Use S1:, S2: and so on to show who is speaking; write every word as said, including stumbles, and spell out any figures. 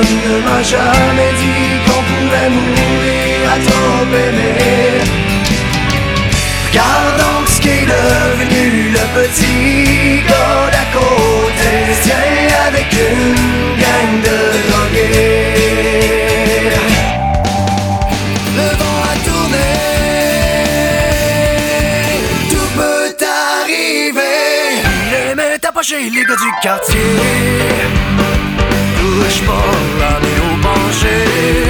S1: ne m'a jamais dit qu'on pouvait mourir à trop aimer. Regarde donc ce qu'est devenu le petit gars d'à côté. Tiens, avec une gang de drogués. Le vent a tourné, tout peut arriver. Il aimait approcher les gars du quartier. Touche pas la néo penchée.